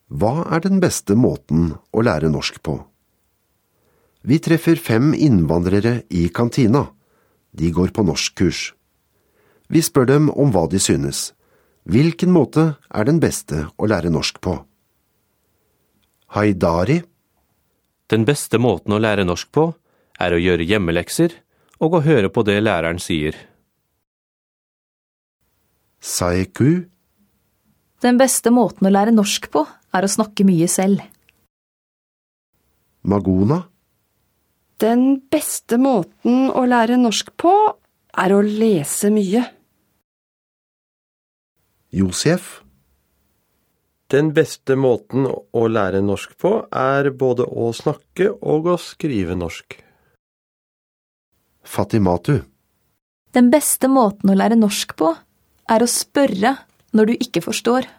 Hva er den beste måten å lære norsk på? Vi treffer 5 innvandrere i kantina. De går på norskkurs. Vi spør dem om hva de synes. Hvilken måte er den beste å lære norsk på? Haidari. Den beste måten å lære norsk på er å gjøre hjemmelekser og å høre på det læreren sier. Saiku. Den beste måten å lære norsk på er å snakke mye selv. Magona. Den beste måten å lære norsk på er å lese mye. Josef. Den beste måten å lære norsk på er både å snakke og å skrive norsk. Fatimatu. Den beste måten å lære norsk på er å spørre når du ikke forstår.